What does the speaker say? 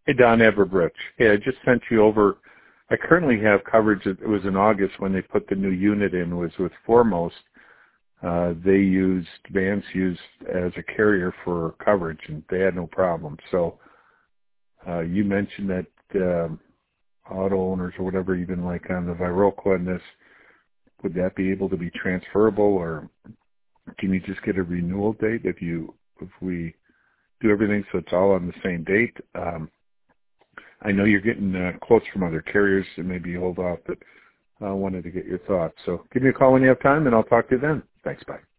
Hey, Don Everbridge. Hey, I just sent you over. I currently have coverage. It was in August when they put the new unit in. Was with Foremost. Vance used as a carrier for coverage, and they had no problem. So you mentioned that auto owners or whatever, even like on the Viroqua and this, would that be able to be transferable, or can you just get a renewal date if we do everything so it's all on the same date? I know you're getting quotes from other carriers, and maybe you hold off, but I wanted to get your thoughts. So give me a call when you have time, and I'll talk to you then. Thanks, bye.